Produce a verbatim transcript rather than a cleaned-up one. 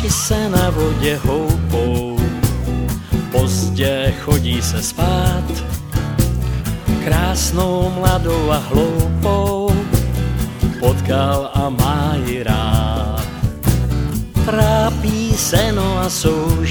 Rybky se na vodě houpou, pozdě chodí se spát. Krásnou, mladou a hloupou potkal a má ji rád. Trápí se no a souží